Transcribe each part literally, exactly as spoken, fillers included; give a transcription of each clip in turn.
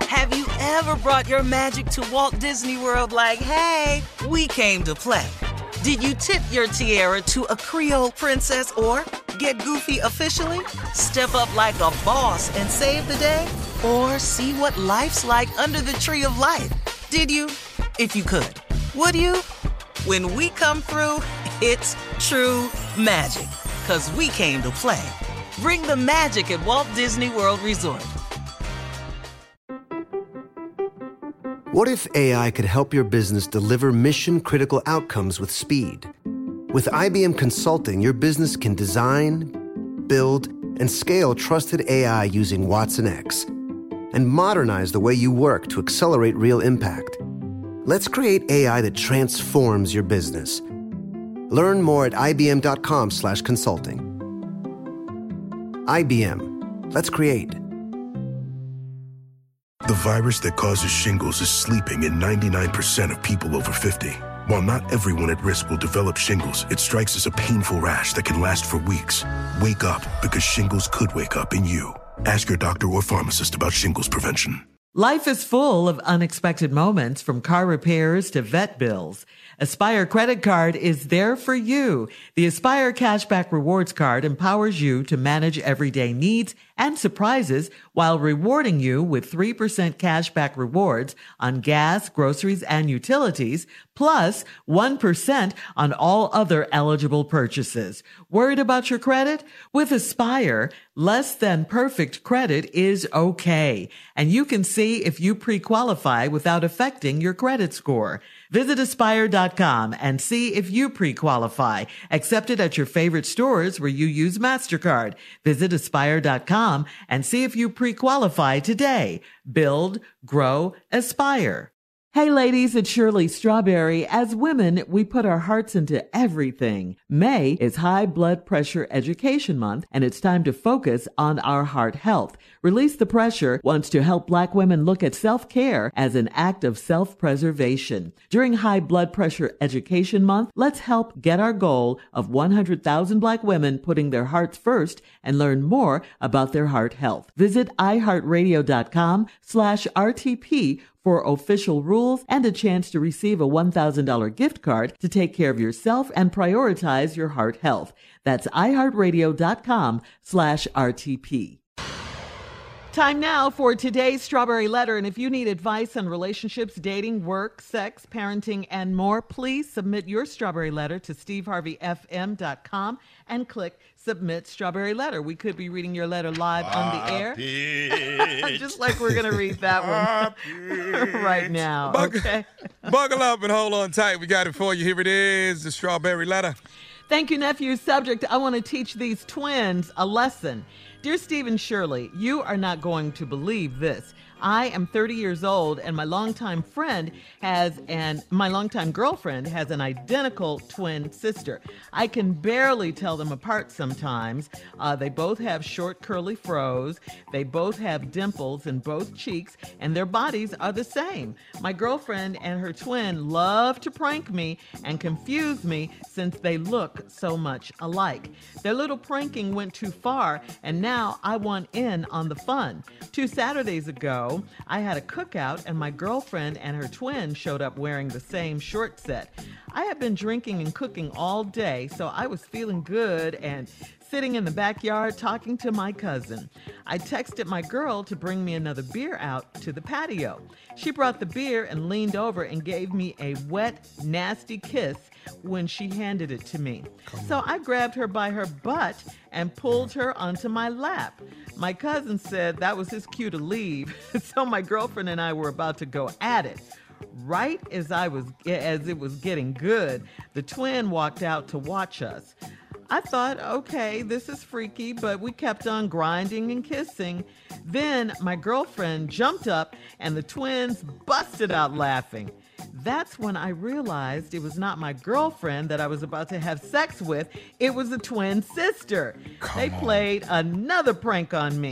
Have you ever brought your magic to Walt Disney World like, hey, we came to play? Did you tip your tiara to a Creole princess or get goofy officially? Step up like a boss and save the day? Or see what life's like under the tree of life? Did you? If you could. Would you? When we come through, it's true magic. 'Cause we came to play. Bring the magic at Walt Disney World Resort. What if A I could help your business deliver mission-critical outcomes with speed? With I B M Consulting, your business can design, build, and scale trusted A I using Watson X and modernize the way you work to accelerate real impact. Let's create A I that transforms your business. Learn more at ibm.com slash consulting. I B M. Let's create. The virus that causes shingles is sleeping in ninety-nine percent of people over fifty. While not everyone at risk will develop shingles, it strikes as a painful rash that can last for weeks. Wake up, because shingles could wake up in you. Ask your doctor or pharmacist about shingles prevention. Life is full of unexpected moments, from car repairs to vet bills. Aspire Credit Card is there for you. The Aspire Cashback Rewards Card empowers you to manage everyday needs and surprises while rewarding you with three percent cashback rewards on gas, groceries, and utilities, plus one percent on all other eligible purchases. Worried about your credit? With Aspire, less than perfect credit is okay, and you can see if you pre-qualify without affecting your credit score. Visit aspire dot com and see if you pre-qualify. Accepted at your favorite stores where you use MasterCard. Visit aspire dot com and see if you pre-qualify today. Build, grow, aspire. Hey ladies, it's Shirley Strawberry. As women, we put our hearts into everything. May is High Blood Pressure Education Month, and it's time to focus on our heart health. Release the Pressure wants to help Black women look at self-care as an act of self-preservation. During High Blood Pressure Education Month, let's help get our goal of one hundred thousand Black women putting their hearts first and learn more about their heart health. Visit iheartradio.com slash RTP for official rules and a chance to receive a one thousand dollars gift card to take care of yourself and prioritize your heart health. That's iheartradio.com slash RTP. Time now for today's Strawberry Letter. And if you need advice on relationships, dating, work, sex, parenting, and more, please submit your Strawberry Letter to steve harvey f m dot com and click Submit Strawberry Letter. We could be reading your letter live on the air. Just like we're going to read that one right now. Buckle, okay? Buckle up and hold on tight. We got it for you. Here it is, the Strawberry Letter. Thank you, nephew. Subject, I want to teach these twins a lesson. Dear Steve and Shirley, you are not going to believe this. I am thirty years old, and my longtime friend has an my longtime girlfriend has an identical twin sister. I can barely tell them apart sometimes. Uh, they both have short, curly froze. They both have dimples in both cheeks, and their bodies are the same. My girlfriend and her twin love to prank me and confuse me since they look so much alike. Their little pranking went too far, and now I want in on the fun. Two Saturdays ago, I had a cookout, and my girlfriend and her twin showed up wearing the same short set. I had been drinking and cooking all day, so I was feeling good and sitting in the backyard talking to my cousin. I texted my girl to bring me another beer out to the patio. She brought the beer and leaned over and gave me a wet, nasty kiss when she handed it to me. So I grabbed her by her butt and pulled her onto my lap. My cousin said that was his cue to leave, so my girlfriend and I were about to go at it. Right as I was as it was getting good, the twin walked out to watch us. I thought, okay, this is freaky, but we kept on grinding and kissing. Then my girlfriend jumped up and the twins busted out laughing. That's when I realized it was not my girlfriend that I was about to have sex with. It was a twin sister. Come they on. Played another prank on me.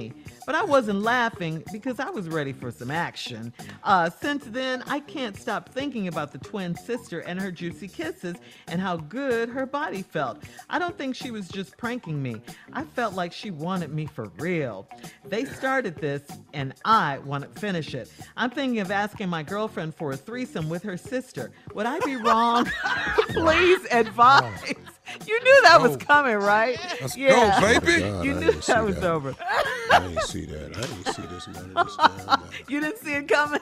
But I wasn't laughing because I was ready for some action. Uh, since then, I can't stop thinking about the twin sister and her juicy kisses and how good her body felt. I don't think she was just pranking me. I felt like she wanted me for real. They started this, and I want to finish it. I'm thinking of asking my girlfriend for a threesome with her sister. Would I be wrong? Please advise. You knew that was coming, right? Let's yeah. go, baby. God, You I knew didn't see that was that. over. I didn't see that. I didn't see this none of this damn matter. You didn't see it coming?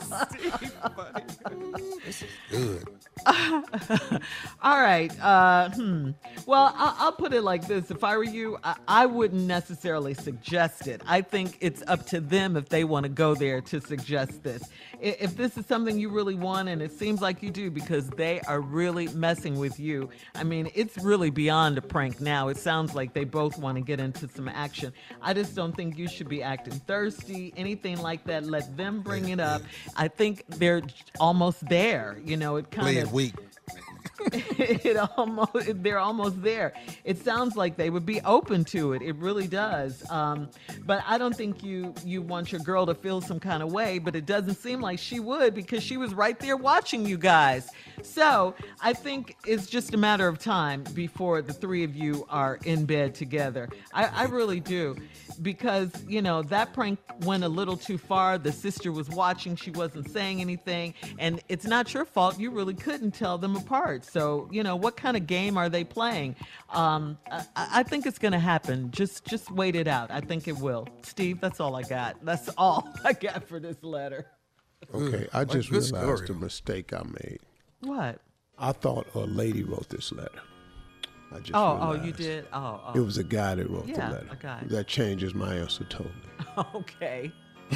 This is good. All right. Uh, hmm. Well, I'll, I'll put it like this. If I were you, I, I wouldn't necessarily suggest it. I think it's up to them if they want to go there to suggest this. I- If this is something you really want, and it seems like you do because they are really messing with you, I mean, it's really beyond a prank now. It sounds like they both want to get into some action. I just don't think you should be acting thirsty, anything like that. Let them bring it up. I think they're almost there. You know, it kind Playing of weak. it almost they're almost there. It sounds like they would be open to it. It really does. Um, but I don't think you you want your girl to feel some kind of way, but it doesn't seem like she would because she was right there watching you guys. So I think it's just a matter of time before the three of you are in bed together. I, I really do. Because, you know, that prank went a little too far. The sister was watching. She wasn't saying anything. And it's not your fault. You really couldn't tell them apart. So, you know, what kind of game are they playing? Um, I, I think it's going to happen. Just just wait it out. I think it will. Steve, that's all I got. That's all I got for this letter. Okay, I Like just good realized story. the mistake I made. What? I thought a lady wrote this letter. I just Oh, realized. oh, you did? Oh, oh. It was a guy that wrote Yeah, the letter. a guy. That changes my answer totally. Okay.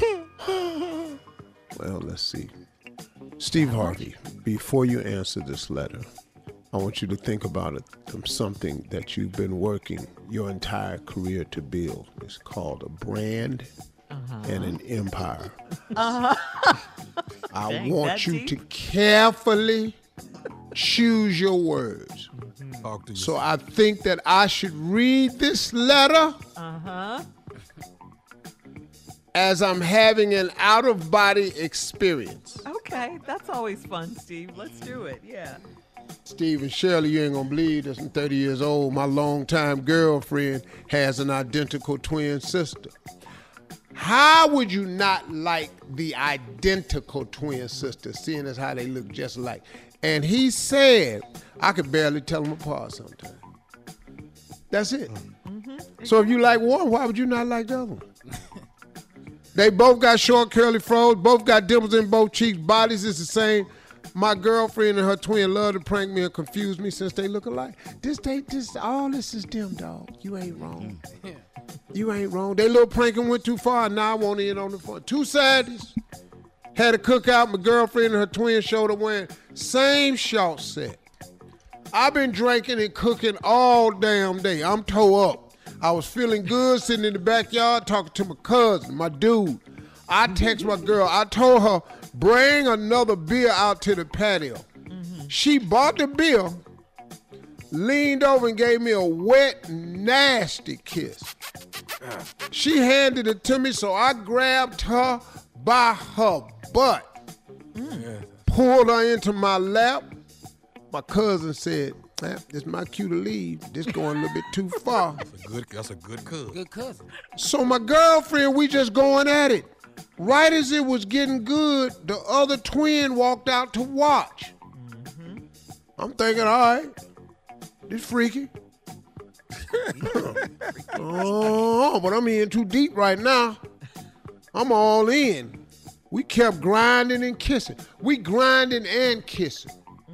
Well, let's see. Steve Harvey, before you answer this letter, I want you to think about it, um, something that you've been working your entire career to build. It's called a brand and an empire. I Dang, want that you deep? to carefully choose your words. Talk to So yourself. I think that I should read this letter Uh-huh. as I'm having an out-of-body experience. Okay. That's always fun, Steve. Let's do it. Yeah. Steve and Shirley, you ain't gonna believe this. I'm thirty years old. My longtime girlfriend has an identical twin sister. How would you not like the identical twin sister, seeing as how they look just alike? And he said, I could barely tell them apart sometimes. That's it. Mm-hmm. So if you like one, why would you not like the other one? They both got short curly froze, both got dimples in both cheeks, bodies is the same. My girlfriend and her twin love to prank me and confuse me since they look alike. This, they, this, all this is them, dog. You ain't wrong. You ain't wrong. They little pranking went too far. Now I want in on the phone. Two Saturdays. Had a cookout. My girlfriend and her twin showed up wearing same short set. I've been drinking and cooking all damn day. I'm toe up. I was feeling good sitting in the backyard talking to my cousin, my dude. I text my girl. I told her, bring another beer out to the patio. Mm-hmm. She bought the beer, leaned over and gave me a wet, nasty kiss. She handed it to me, so I grabbed her by her butt, mm. pulled her into my lap. My cousin said, eh, it's my cue to leave. This going a little bit too far. That's a good, that's a good cousin. Good cousin. So my girlfriend, we just going at it. Right as it was getting good, the other twin walked out to watch. Mm-hmm. I'm thinking, all right, this freaky. Oh, but I'm in too deep right now. I'm all in. We kept grinding and kissing. We grinding and kissing.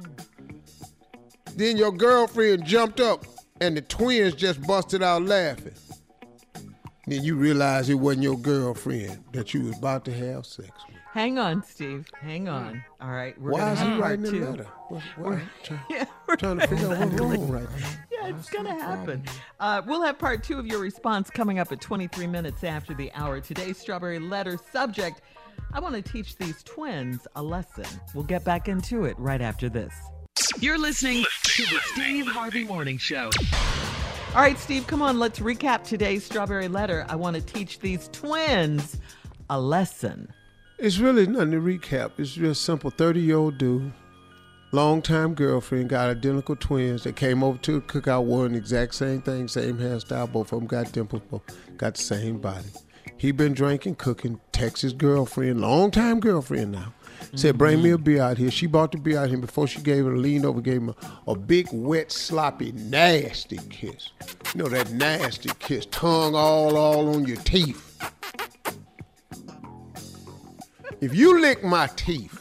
Then your girlfriend jumped up and the twins just busted out laughing. Then you realize it wasn't your girlfriend that you was about to have sex with. Hang on, Steve. Hang on. All right. We're Why gonna is have he part writing two. the letter? What, what, I'm trying, Yeah, we're trying to figure out what's wrong right now. Yeah, it's going to happen. Uh, we'll have part two of your response coming up at twenty-three minutes after the hour. Today's Strawberry Letter subject, I want to teach these twins a lesson. We'll get back into it right after this. You're listening to the Steve Harvey Morning Show. All right, Steve, come on. Let's recap today's Strawberry Letter. I want to teach these twins a lesson. It's really nothing to recap. It's just simple. thirty-year-old dude, long-time girlfriend, got identical twins. They came over to the cookout, wore the exact same thing, same hairstyle. Both of them got dimples, both got the same body. He been drinking, cooking, text his girlfriend, long-time girlfriend now. Said, bring me a beer out here. She bought the beer out here. Before she gave it, leaned over, gave him a, a big, wet, sloppy, nasty kiss. You know, that nasty kiss, tongue all, all on your teeth. If you lick my teeth,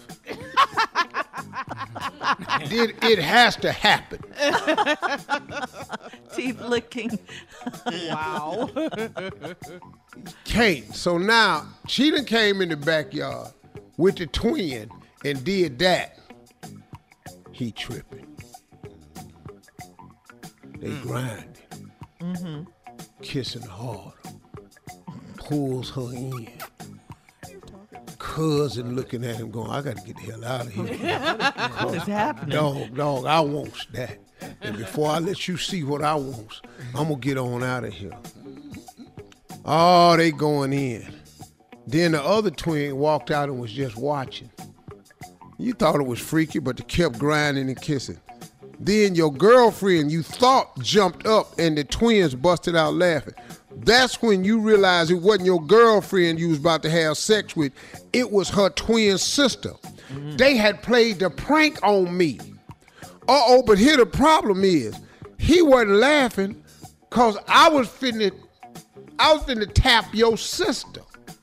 it, it has to happen. Teeth licking. Wow. Can't. So now, she done came in the backyard with the twin and did that. He tripping. They mm. grinding. Mm-hmm. Kissing hard. Pulls her in. Cousin looking at him going, I got to get the hell out of here. What is happening? Dog, dog, I want that. And before I let you see what I want, I'm going to get on out of here. Oh, they going in. Then the other twin walked out and was just watching. You thought it was freaky, but they kept grinding and kissing. Then your girlfriend you thought jumped up and the twins busted out laughing. That's when you realized it wasn't your girlfriend you was about to have sex with. It was her twin sister. Mm-hmm. They had played the prank on me. Uh-oh, but here the problem is, he wasn't laughing because I was finna, I was finna tap your sister.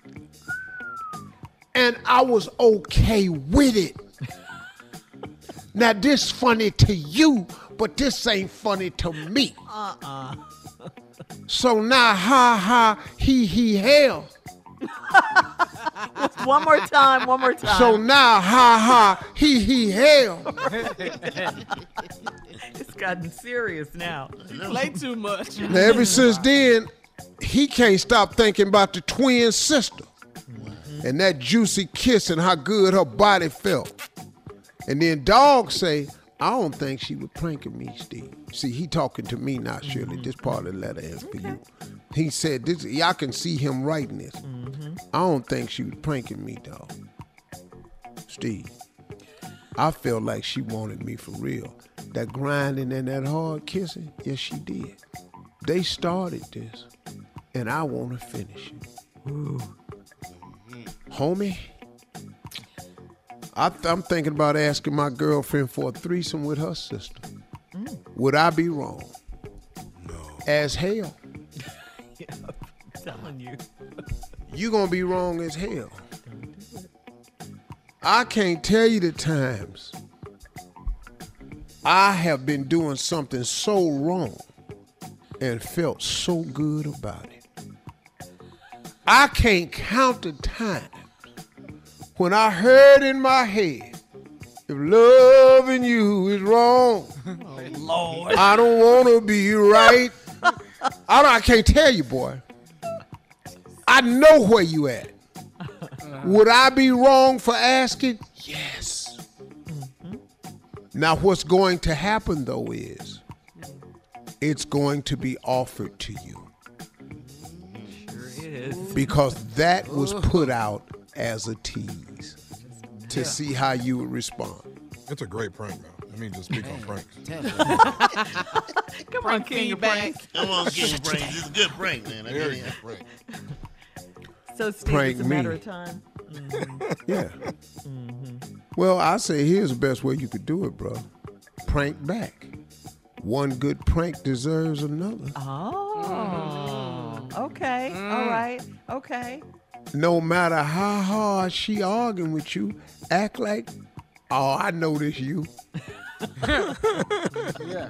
And I was okay with it. Now this funny to you, but this ain't funny to me. Uh-uh. So now, ha, ha, he, he, hell. One more time, one more time. So now, ha, ha, he, he, hell. It's gotten serious now. You play too much. Now, ever since then, he can't stop thinking about the twin sister. Mm-hmm. And that juicy kiss and how good her body felt. And then Dog say, I don't think she was pranking me, Steve. See, he talking to me now, Shirley. Mm-hmm. This part of the letter is for you. He said, "This, y'all can see him writing this. Mm-hmm. I don't think she was pranking me, dog. Steve, I felt like she wanted me for real. That grinding and that hard kissing, yes, she did. They started this, and I want to finish it. Ooh. Homie, I th- I'm thinking about asking my girlfriend for a threesome with her sister. Mm. Would I be wrong? No. As hell. Yeah, I'm telling you. You gonna be wrong as hell. I can't tell you the times I have been doing something so wrong and felt so good about it. I can't count the times when I heard in my head, if loving you is wrong, oh, Lord. I don't want to be right. I, don't, I can't tell you, boy. I know where you at. Would I be wrong for asking? Yes. Mm-hmm. Now, what's going to happen, though, is it's going to be offered to you. Sure is. Because that was put out as a tease to yeah. see how you would respond. It's a great prank, man. I mean, just speak on pranks. Come on, King of Pranks. Come on, King of Pranks. It's a good prank, man. I Very good prank. So, Steve, prank it's a me. matter of time. Mm-hmm. Yeah. Mm-hmm. Well, I say here's the best way you could do it, bro. Prank back. One good prank deserves another. Oh. Mm. Okay. Mm. All right. Okay. No matter how hard she arguing with you, act like, oh, I know this you. Yeah.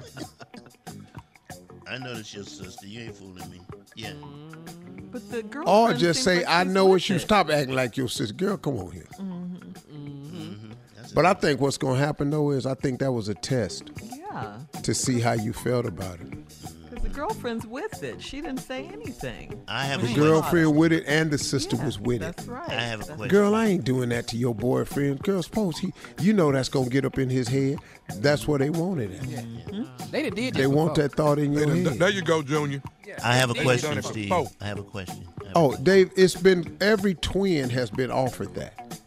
I know this your sister. You ain't fooling me. Yeah. But the girl. Or just say, like I know it's you. Stop acting like your sister. Girl, come on here. Mm-hmm. Mm-hmm. But I think what's going to happen, though, is I think that was a test. Yeah. To see how you felt about it. Because the girlfriend's with it. She didn't say anything. I have The a girlfriend with it and the sister Yeah, was with it. That's right. I have a That's- question. Girl, I ain't doing that to your boyfriend. Girl, suppose he, you know that's going to get up in his head. That's where they wanted it. Mm-hmm. They done did this They want before. that thought in your There head. you go, Junior. I have a They question, done it Steve. before. I have a question. I have a Oh, Dave, it's been, every twin has been offered that.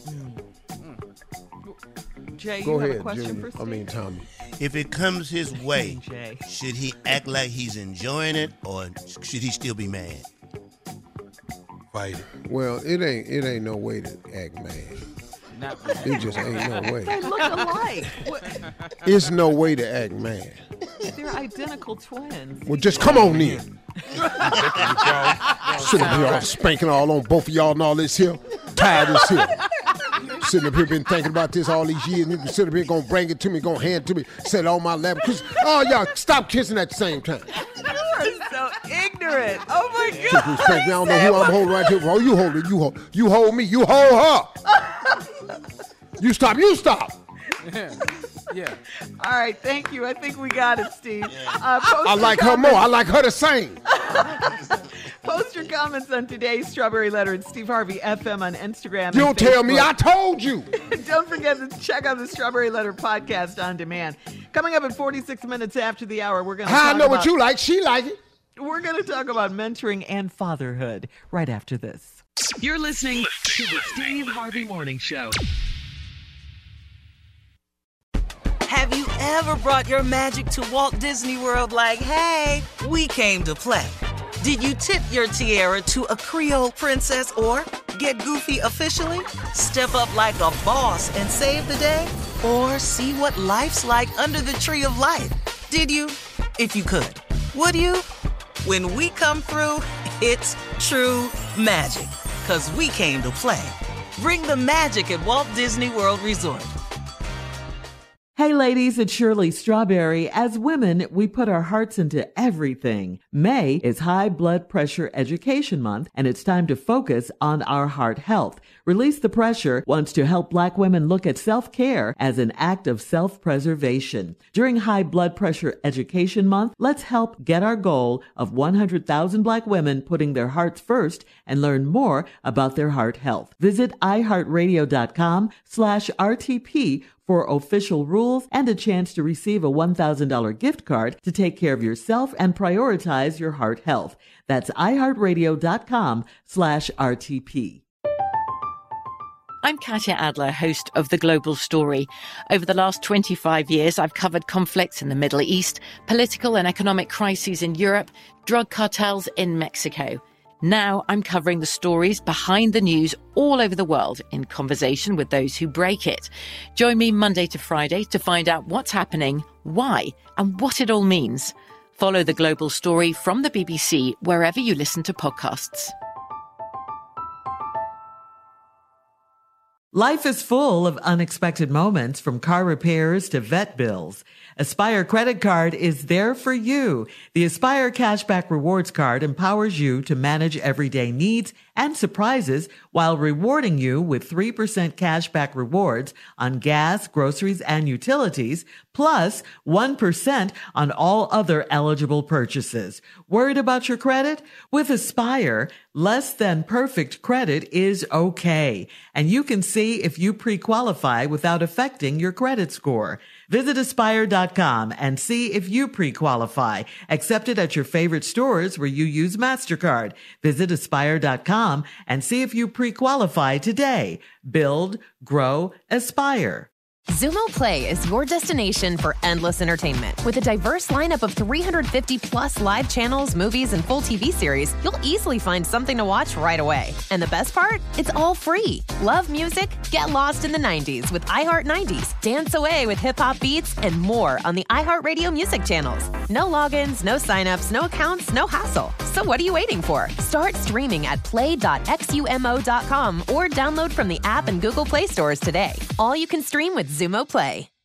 Jay, Go you have ahead, a question Junior. for Steve? I mean, Tommy. If it comes his way, Jay. should he act like he's enjoying it, or should he still be mad? Fight it. Well, it ain't it ain't no way to act mad. Not It just ain't no way. They look alike. What- It's no way to act mad. They're identical twins. Well, just come on in. Sitting up here all spanking all on both of y'all and all this here. Tired of this here. Sitting up here been thinking about this all these years. And you can sit up here gonna bring it to me, gonna hand it to me, sit on my lap. Cause, oh, y'all stop kissing at the same time. You are so ignorant. Oh my Just God. respect me. I don't know who I'm holding right here. Oh, you hold it. You hold. You hold me. You hold her. You stop. You stop. yeah. All right, thank you. I think we got it, Steve. Uh, post I your like her comments- more. I like her the same. Post your comments on today's Strawberry Letter at Steve Harvey F M on Instagram. You and don't tell me. I Facebook. told you. Don't forget to check out the Strawberry Letter podcast on demand. Coming up at forty-six minutes after the hour, we're going to How I talk know about, what you like. She like it. We're going to talk about mentoring and fatherhood right after this. You're listening to the Steve Harvey Morning Show. Have you ever brought your magic to Walt Disney World like, hey, we came to play? Did you tip your tiara to a Creole princess or get goofy officially? Step up like a boss and save the day? Or see what life's like under the tree of life? Did you? If you could. Would you? When we come through, it's true magic. 'Cause we came to play. Bring the magic at Walt Disney World Resort. Hey ladies, it's Shirley Strawberry. As women, we put our hearts into everything. May is High Blood Pressure Education Month, and it's time to focus on our heart health. Release the Pressure wants to help Black women look at self-care as an act of self-preservation. During High Blood Pressure Education Month, let's help get our goal of one hundred thousand Black women putting their hearts first and learn more about their heart health. Visit iHeartRadio.com slash RTP for official rules and a chance to receive a one thousand dollars gift card to take care of yourself and prioritize your heart health. That's iHeartRadio.com slash RTP. I'm Katya Adler, host of The Global Story. Over the last twenty-five years, I've covered conflicts in the Middle East, political and economic crises in Europe, drug cartels in Mexico. Now I'm covering the stories behind the news all over the world in conversation with those who break it. Join me Monday to Friday to find out what's happening, why, and what it all means. Follow The Global Story from the B B C wherever you listen to podcasts. Life is full of unexpected moments, from car repairs to vet bills. Aspire Credit Card is there for you. The Aspire Cashback Rewards Card empowers you to manage everyday needs and surprises while rewarding you with three percent cashback rewards on gas, groceries, and utilities, plus one percent on all other eligible purchases. Worried about your credit? With Aspire, less than perfect credit is okay, and you can see if you pre-qualify without affecting your credit score. Visit aspire dot com and see if you pre-qualify. Accepted at your favorite stores where you use MasterCard. Visit aspire dot com and see if you pre-qualify today. Build, grow, aspire. Zumo Play is your destination for endless entertainment. With a diverse lineup of three hundred fifty plus live channels, movies, and full T V series, you'll easily find something to watch right away. And the best part? It's all free. Love music? Get lost in the nineties with iHeart nineties, dance away with hip-hop beats, and more on the iHeartRadio music channels. No logins, no signups, no accounts, no hassle. So what are you waiting for? Start streaming at play dot xumo dot com or download from the app and Google Play stores today. All you can stream with Zumo Play.